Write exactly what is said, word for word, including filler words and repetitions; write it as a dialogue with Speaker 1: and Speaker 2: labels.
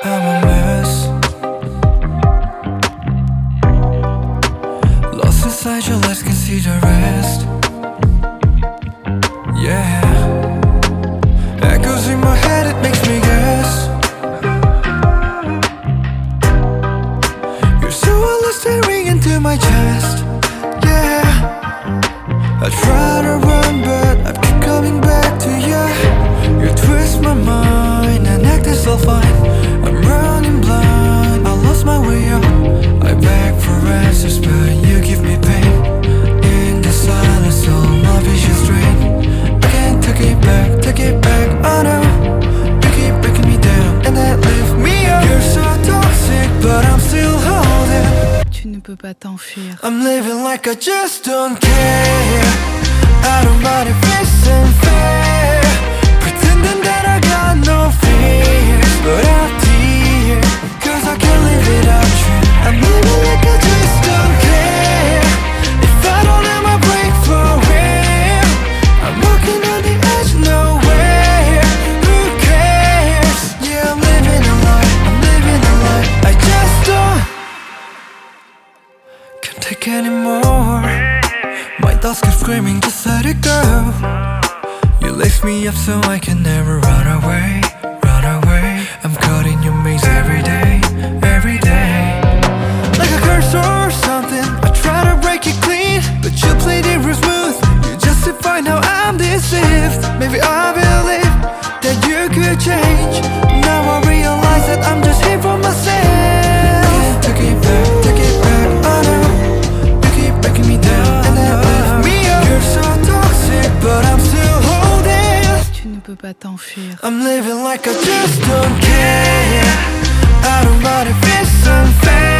Speaker 1: I'm a mess, lost inside your lies, can see the rest. Yeah, echoes in my head, it makes me guess. You're so endless, staring into my chest. Yeah, I try to run, but I keep coming back to you. You twist my mind and act as all fine. I'm running blind, I lost my way out. I beg for answers, but you give me pain. In the silence, all my vision's drained. I can't take it back, take it back, oh no. You keep breaking me down and that lifts me up. You're so toxic, but I'm still holding.
Speaker 2: Tu ne peux pas t'enfuir.
Speaker 1: I'm living like I just don't care. I don't mind if it's unfair, pretending that I got no fears, but I'm here, cause I can't live without you. I'm living like I just don't care. If I don't have my break for real, I'm walking on the edge, nowhere. Who cares? Yeah, I'm living a lie, I'm living a lie. I just don't can't take anymore. My thoughts keep screaming, just let it go. You lace me up so I can never run away, run away. I'm caught in your maze every day, every day. Like a curse or something, I try to break it clean, but you play it real smooth. You justify now I'm deceived. Maybe I believe that you could change. Now I realize that I'm just here for myself. Take it back, take it back, oh no. You keep breaking me down and that left me up. You're so toxic, but I'm still holding.
Speaker 2: Tu ne peux pas t'enfuir.
Speaker 1: I'm living like I just don't care. I don't mind if it's unfair.